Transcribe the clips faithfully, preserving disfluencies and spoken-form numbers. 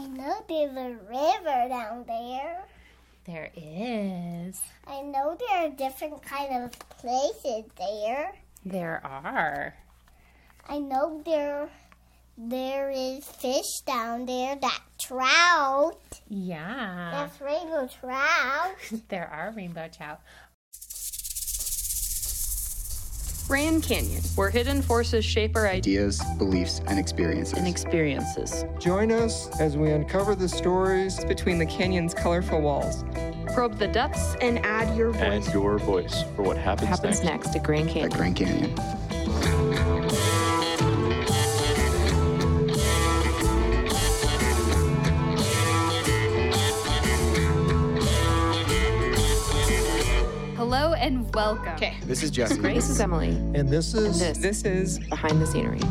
know there's a river down there. There is. I know there are different kind of places there. There are. I know there there is fish down there, that trout. Yeah. That's rainbow trout. There are rainbow trout. Grand Canyon, where hidden forces shape our ideas, beliefs, and experiences. And experiences. Join us as we uncover the stories between the canyon's colorful walls. Probe the depths and add your voice. Add your voice for what happens, happens next. next at Grand Canyon. At Grand Canyon. Hello and welcome. Okay. This is Jesse. This is Emily. And this is... And this, this is... Behind the Scenery.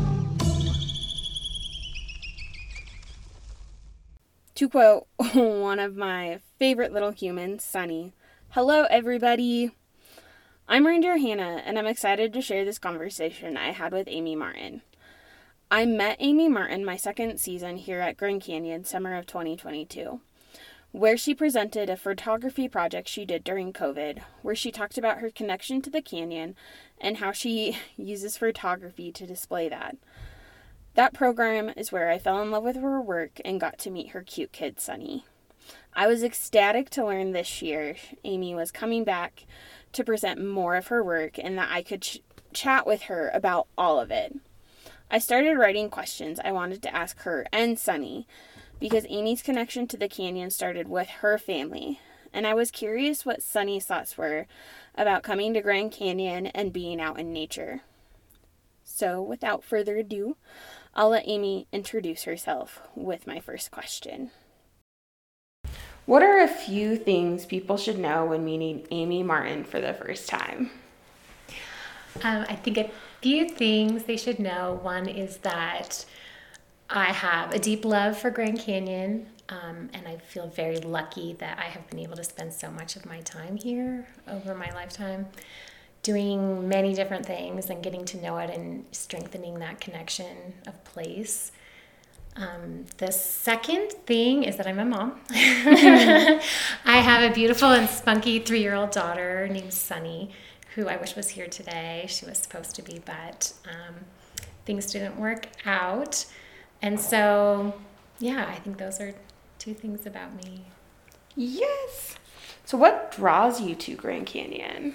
To quote one of my favorite little humans, Sunny, "Hello, everybody. I'm Ranger Hannah, and I'm excited to share this conversation I had with Amy Martin. I met Amy Martin my second season here at Grand Canyon, summer of twenty twenty-two. Where she presented a photography project she did during COVID, where she talked about her connection to the canyon and how she uses photography to display that. That program is where I fell in love with her work and got to meet her cute kid, Sunny. I was ecstatic to learn this year Amy was coming back to present more of her work and that I could ch- chat with her about all of it. I started writing questions I wanted to ask her and Sunny, because Amy's connection to the canyon started with her family, and I was curious what Sunny's thoughts were about coming to Grand Canyon and being out in nature. So, without further ado, I'll let Amy introduce herself with my first question. What are a few things people should know when meeting Amy Martin for the first time? Um, I think a few things they should know. One is that I have a deep love for Grand Canyon, um, and I feel very lucky that I have been able to spend so much of my time here over my lifetime, doing many different things and getting to know it and strengthening that connection of place. Um, the second thing is that I'm a mom. I have a beautiful and spunky three-year-old daughter named Sunny, who I wish was here today. She was supposed to be, but um, things didn't work out. And so, yeah, I think those are two things about me. Yes. So what draws you to Grand Canyon?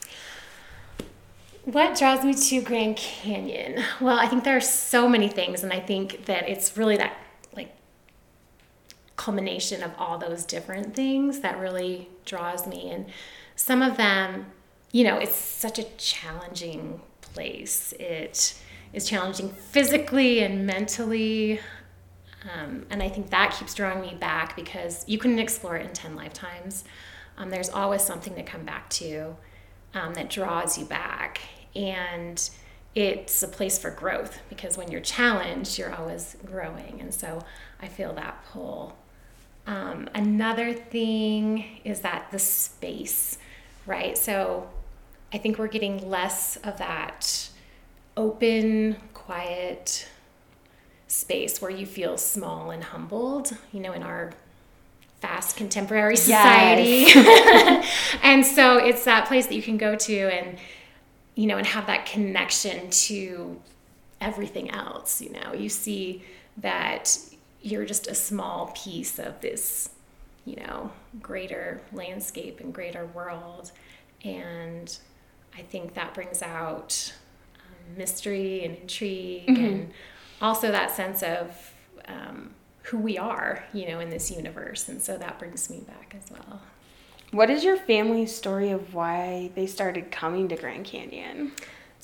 What draws me to Grand Canyon? Well, I think there are so many things, and I think that it's really that, like, culmination of all those different things that really draws me. And some of them, you know, it's such a challenging place. It is challenging physically and mentally, um, and I think that keeps drawing me back because you couldn't explore it in ten lifetimes. Um, there's always something to come back to um, that draws you back, and it's a place for growth because when you're challenged, you're always growing, and so I feel that pull. Um, another thing is that the space, right? So I think we're getting less of that open, quiet space where you feel small and humbled, you know, in our fast contemporary society. Yes. And so it's that place that you can go to and, you know, and have that connection to everything else. You know, you see that you're just a small piece of this, you know, greater landscape and greater world. And I think that brings out mystery and intrigue, mm-hmm. and also that sense of um, who we are, you know, in this universe. And so that brings me back as well. What is your family's story of why they started coming to Grand Canyon?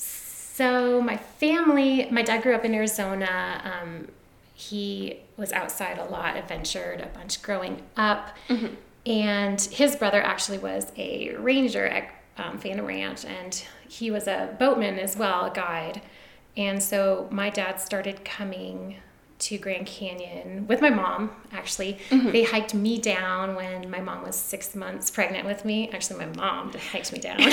So my family, my dad grew up in Arizona. Um, he was outside a lot, adventured a bunch growing up. Mm-hmm. And his brother actually was a ranger at um, Fana Ranch, and he was a boatman as well, a guide. And so my dad started coming to Grand Canyon with my mom, actually. Mm-hmm. They hiked me down when my mom was six months pregnant with me. Actually, my mom hiked me down.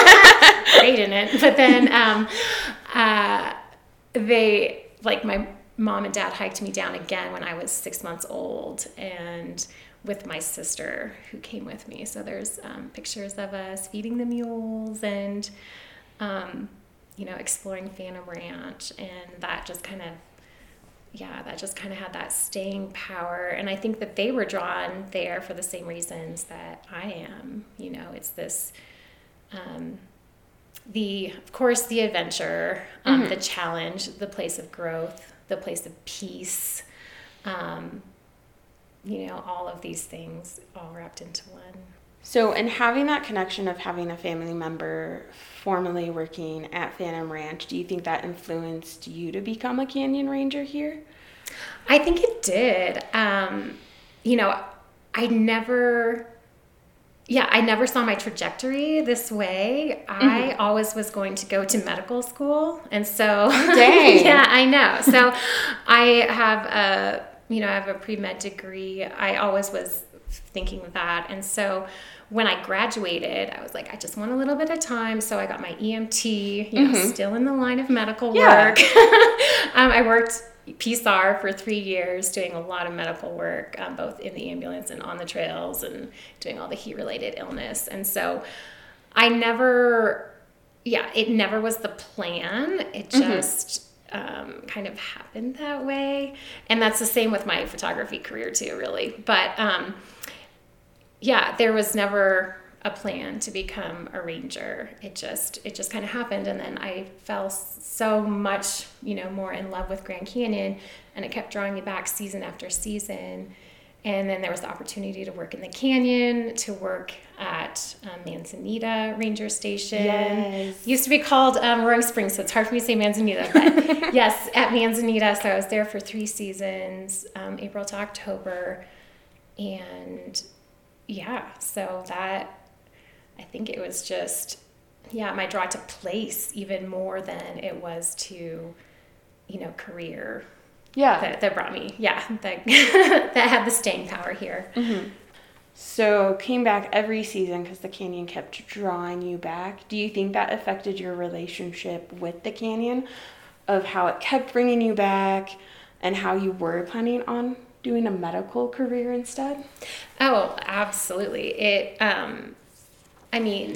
They didn't. But then um, uh, they, like, my mom and dad hiked me down again when I was six months old, and with my sister who came with me. So there's um, pictures of us feeding the mules and, um, you know, exploring Phantom Ranch. And that just kind of, yeah, that just kind of had that staying power. And I think that they were drawn there for the same reasons that I am. You know, it's this, um, the, of course, the adventure, um, mm-hmm. the challenge, the place of growth, the place of peace, um, you know, all of these things all wrapped into one. So, and having that connection of having a family member formerly working at Phantom Ranch, do you think that influenced you to become a canyon ranger here? I think it did. Um, you know, I never, yeah, I never saw my trajectory this way. Mm-hmm. I always was going to go to medical school. And so, dang. Yeah, I know. So I have a, you know, I have a pre-med degree. I always was thinking that. And so when I graduated, I was like, I just want a little bit of time. So I got my E M T, you know, mm-hmm. still in the line of medical yeah. work. um, I worked P S A R for three years doing a lot of medical work, um, both in the ambulance and on the trails and doing all the heat-related illness. And so I never, yeah, it never was the plan. It just... Mm-hmm. Um, kind of happened that way. And that's the same with my photography career too, really. But um, yeah, there was never a plan to become a ranger. It just, it just kind of happened. And then I fell so much, you know, more in love with Grand Canyon, and it kept drawing me back season after season. And then there was the opportunity to work in the canyon, to work at um, Manzanita Ranger Station. Yes. Used to be called um, Roaring Springs, so it's hard for me to say Manzanita. But yes, at Manzanita. So I was there for three seasons, um, April to October. And yeah, so that, I think it was just, yeah, my draw to place even more than it was to, you know, career. Yeah. That, that brought me, yeah, that, that had the staying power here. Mm-hmm. So came back every season because the canyon kept drawing you back. Do you think that affected your relationship with the canyon, of how it kept bringing you back and how you were planning on doing a medical career instead? Oh, absolutely. It, um, I mean,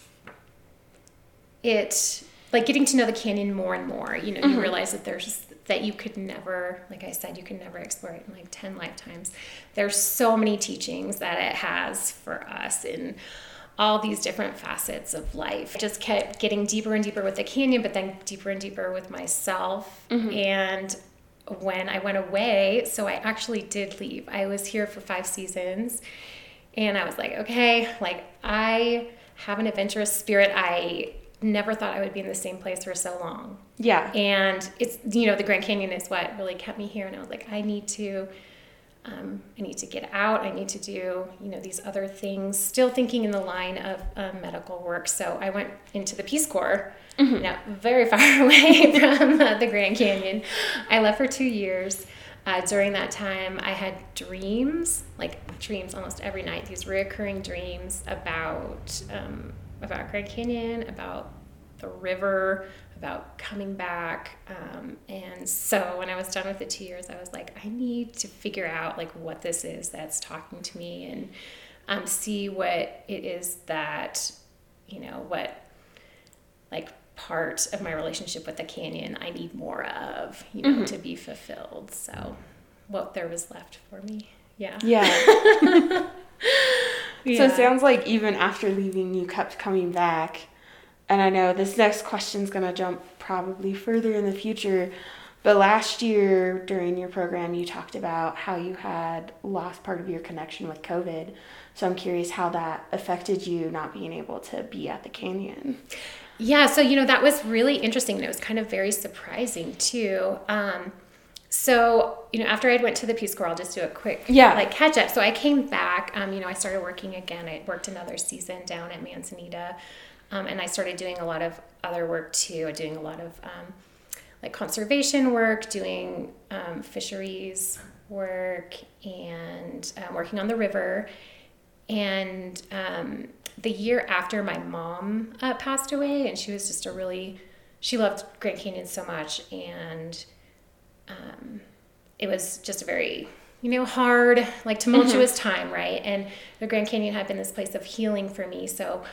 it, like getting to know the canyon more and more, you know, mm-hmm. you realize that there's, that you could never, like I said, you can never explore it in like ten lifetimes. There's so many teachings that it has for us in all these different facets of life. I just kept getting deeper and deeper with the canyon, but then deeper and deeper with myself. Mm-hmm. And when I went away, so I actually did leave. I was here for five seasons, and I was like, okay, like I have an adventurous spirit. I never thought I would be in the same place for so long. Yeah. And it's, you know, the Grand Canyon is what really kept me here. And I was like, I need to, um, I need to get out. I need to do, you know, these other things, still thinking in the line of um, medical work. So I went into the Peace Corps, mm-hmm. you know, very far away from uh, the Grand Canyon. I left for two years. Uh, during that time, I had dreams, like dreams almost every night, these reoccurring dreams about, um, about Grand Canyon, about the river, about coming back. Um, and so when I was done with the two years, I was like, I need to figure out like what this is that's talking to me, and um, see what it is that, you know, what like part of my relationship with the canyon I need more of, you know, mm-hmm. to be fulfilled. So what there was left for me. Yeah. Yeah. Yeah. So it sounds like even after leaving, you kept coming back. And I know this next question is going to jump probably further in the future, but last year during your program, you talked about how you had lost part of your connection with COVID. So I'm curious how that affected you not being able to be at the canyon. Yeah, so, you know, that was really interesting. And it was kind of very surprising, too. Um, So, you know, after I went to the Peace Corps, I'll just do a quick, yeah. like, catch up. So I came back, um, you know, I started working again. I worked another season down at Manzanita, um, and I started doing a lot of other work, too. Doing a lot of, um, like, conservation work, doing um, fisheries work, and uh, working on the river. And um, the year after my mom uh, passed away, and she was just a really, she loved Grand Canyon so much, and um, it was just a very, you know, hard, like tumultuous mm-hmm. time, right? And the Grand Canyon had been this place of healing for me. So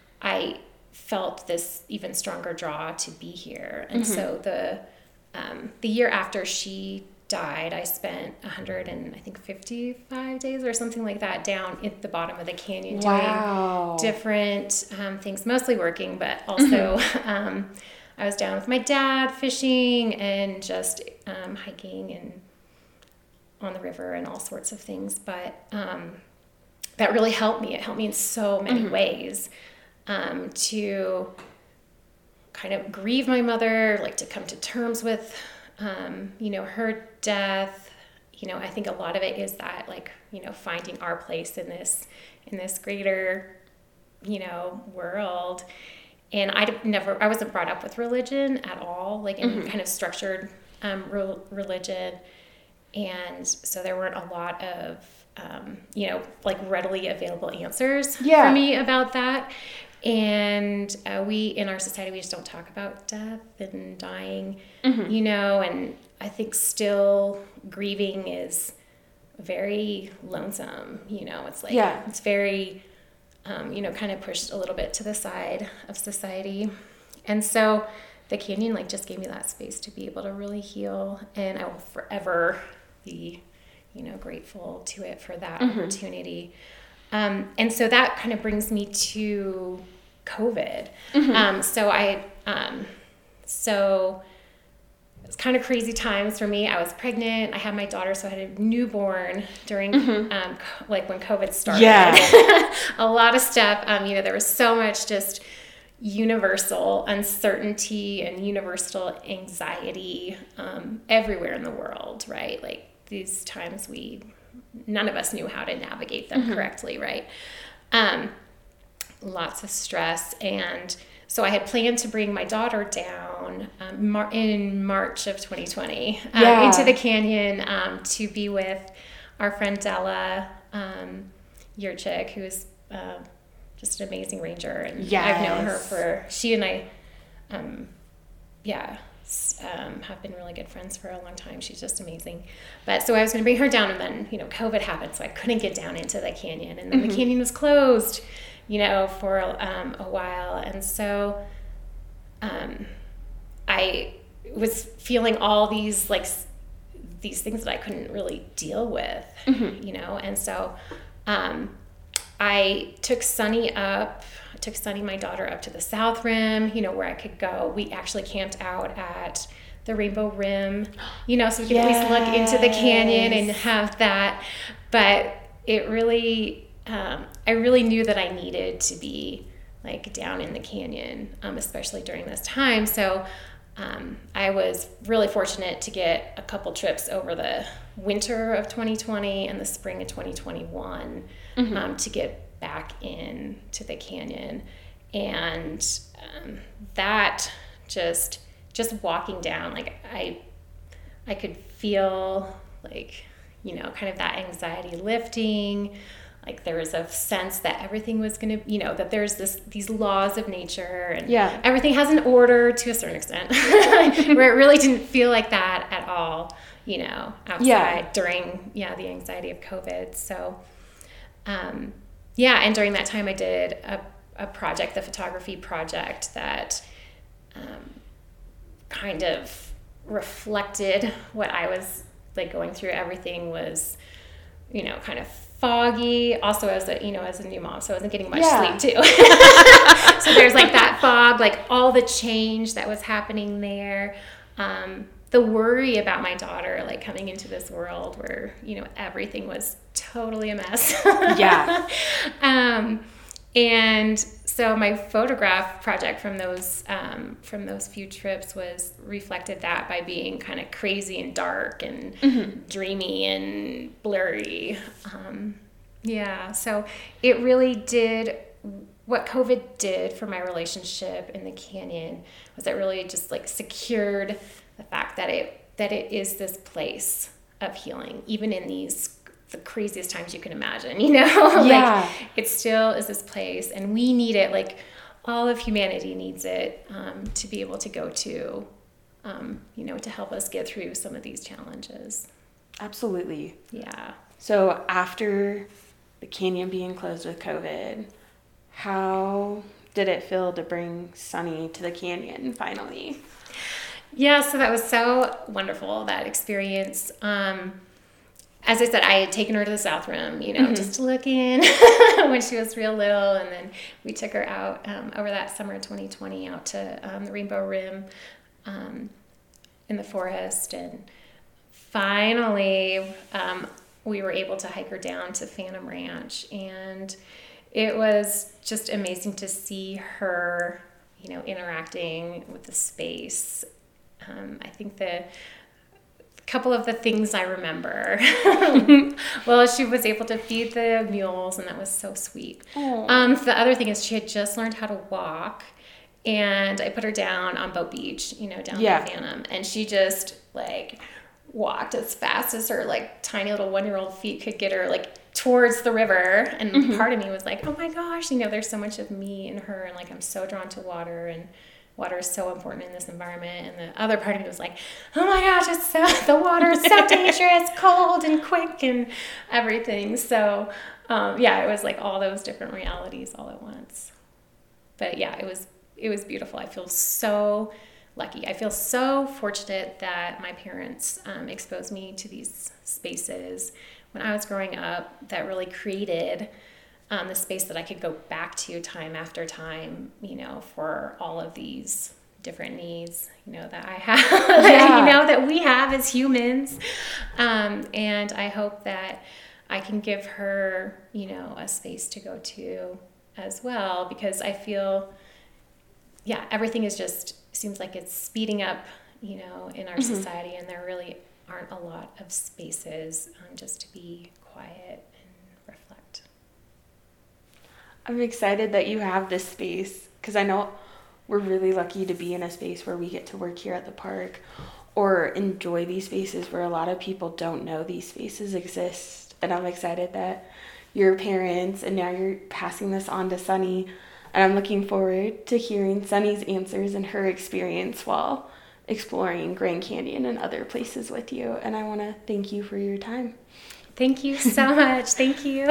I felt this even stronger draw to be here. And mm-hmm. so the um, the year after she died, I spent one hundred and I think fifty-five days or something like that down at the bottom of the canyon wow. doing different um, things, mostly working, but also mm-hmm. um, I was down with my dad fishing and just um, hiking and on the river and all sorts of things. But um, that really helped me. It helped me in so many mm-hmm. ways um, to kind of grieve my mother, like to come to terms with Um, you know, her death. You know, I think a lot of it is that, like, you know, finding our place in this, in this greater, you know, world. And I never, I wasn't brought up with religion at all, like in mm-hmm. kind of structured um, re- religion. And so there weren't a lot of, um, you know, like readily available answers yeah. for me about that. And uh, we, in our society, we just don't talk about death and dying, mm-hmm. you know, and I think still grieving is very lonesome, you know, it's like, yeah. it's very, um, you know, kind of pushed a little bit to the side of society. And so the canyon, like, just gave me that space to be able to really heal. And I will forever be, you know, grateful to it for that mm-hmm. opportunity. Um, and so that kind of brings me to COVID. Mm-hmm. Um, so I, um, so it was kind of crazy times for me. I was pregnant. I had my daughter, so I had a newborn during, mm-hmm. um, co- like when COVID started. Yeah. A lot of stuff. Um, you know, there was so much just universal uncertainty and universal anxiety, um, everywhere in the world, right? Like these times we, none of us knew how to navigate them mm-hmm. correctly, right? Um, lots of stress. And so I had planned to bring my daughter down um, Mar- in March of twenty twenty um, yeah. into the canyon um, to be with our friend Della um, Yurchik, who is uh, just an amazing ranger. And yes. I've known her for, she and I, um, yeah, Um, have been really good friends for a long time. She's just amazing. But so I was going to bring her down, and then, you know, COVID happened, so I couldn't get down into the canyon. And then mm-hmm. the canyon was closed, you know, for um, a while. And so um, I was feeling all these, like, these things that I couldn't really deal with, mm-hmm. you know. And so um, I took Sunny up, I took Sunny, my daughter, up to the South Rim, you know, where I could go. We actually camped out at the Rainbow Rim, you know, so we could yes. at least look into the canyon and have that. But it really, um, I really knew that I needed to be, like, down in the canyon, um, especially during this time. So um, I was really fortunate to get a couple trips over the winter of twenty twenty and the spring of twenty twenty-one mm-hmm. um, to get back in to the canyon. And um, that just just walking down, like I I could feel, like, you know, kind of that anxiety lifting. Like there was a sense that everything was going to, you know, that there's this these laws of nature, and yeah. everything has an order to a certain extent, where it really didn't feel like that at all, you know, outside yeah. during, yeah, the anxiety of COVID. So, um, yeah, and during that time I did a, a project, the photography project, that um, kind of reflected what I was, like, going through. Everything was, you know, kind of foggy. Also, as a, you know, as a new mom, so I wasn't getting much yeah. sleep too. So there's, like, that fog, like all the change that was happening there. Um, the worry about my daughter, like, coming into this world where, you know, everything was totally a mess. Yeah. um, and so my photograph project from those um, from those few trips was reflected that by being kind of crazy and dark and mm-hmm. dreamy and blurry. Um, yeah, so it really did, what COVID did for my relationship in the canyon was it really just, like, secured the fact that it that it is this place of healing, even in these the craziest times you can imagine, you know? Yeah. Like, it still is this place, and we need it. Like, all of humanity needs it um, to be able to go to um, you know, to help us get through some of these challenges. Absolutely. Yeah. So after the canyon being closed with COVID, how did it feel to bring Sunny to the canyon finally? Yeah, so that was so wonderful, that experience. Um, as I said, I had taken her to the South Rim, you know, mm-hmm. just to look in when she was real little. And then we took her out um, over that summer of twenty twenty out to um, the Rainbow Rim um, in the forest. And finally, um, we were able to hike her down to Phantom Ranch. And it was just amazing to see her, you know, interacting with the space. Um, I think the couple of the things I remember, well, she was able to feed the mules, and that was so sweet. Um, the other thing is she had just learned how to walk, and I put her down on Boat Beach, you know, down yeah. by Phantom, and she just like walked as fast as her like tiny little one-year-old feet could get her like towards the river. And mm-hmm. part of me was like, oh my gosh, you know, there's so much of me in her, and like I'm so drawn to water, and water is so important in this environment. And the other part of me was like, oh my gosh, it's so, the water is so dangerous, cold and quick and everything. So um, yeah, it was like all those different realities all at once. But yeah, it was it was beautiful. I feel so lucky. I feel so fortunate that my parents um, exposed me to these spaces when I was growing up that really created Um, the space that I could go back to time after time, you know, for all of these different needs, you know, that I have, yeah. you know, that we have as humans. Um, and I hope that I can give her, you know, a space to go to as well, because I feel, yeah, everything is just, seems like it's speeding up, you know, in our mm-hmm. society, and there really aren't a lot of spaces um, just to be quiet and reflect. I'm excited that you have this space, because I know we're really lucky to be in a space where we get to work here at the park or enjoy these spaces where a lot of people don't know these spaces exist. And I'm excited that your parents, and now you're passing this on to Sunny. And I'm looking forward to hearing Sunny's answers and her experience while exploring Grand Canyon and other places with you. And I want to thank you for your time. Thank you so much. Thank you.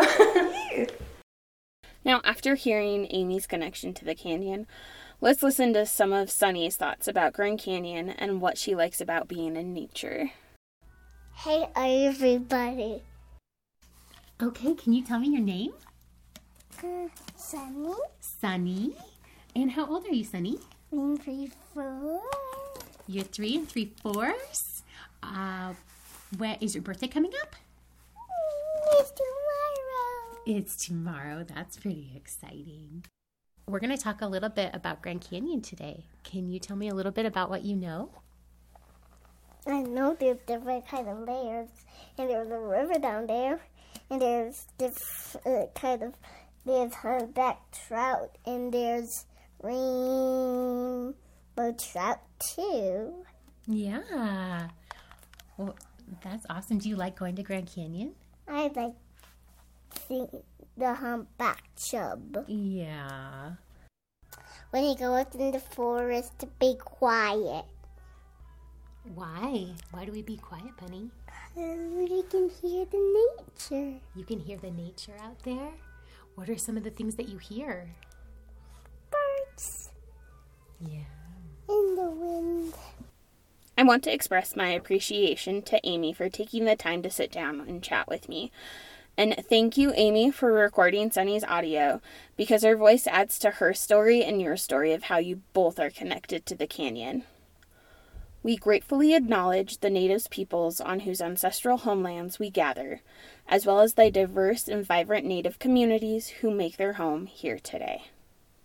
Now, after hearing Amy's connection to the canyon, let's listen to some of Sunny's thoughts about Grand Canyon and what she likes about being in nature. Hey, everybody. Okay, can you tell me your name? Uh, Sunny. Sunny. And how old are you, Sunny? I'm three, four. You're three and three fourths. Uh, where is your birthday coming up? It's tomorrow. It's tomorrow. That's pretty exciting. We're going to talk a little bit about Grand Canyon today. Can you tell me a little bit about what you know? I know there's different kind of layers, and there's a river down there, and there's different uh, kind of, there's humpback trout, and there's rainbow trout too. Yeah. Well, that's awesome. Do you like going to Grand Canyon? I like seeing the humpback chub. Yeah. When you go up in the forest, be quiet. Why? Why do we be quiet, Bunny? Because you can hear the nature. You can hear the nature out there? What are some of the things that you hear? Birds. Yeah. In the wind. I want to express my appreciation to Amy for taking the time to sit down and chat with me. And thank you, Amy, for recording Sunny's audio, because her voice adds to her story and your story of how you both are connected to the canyon. We gratefully acknowledge the Native peoples on whose ancestral homelands we gather, as well as the diverse and vibrant Native communities who make their home here today.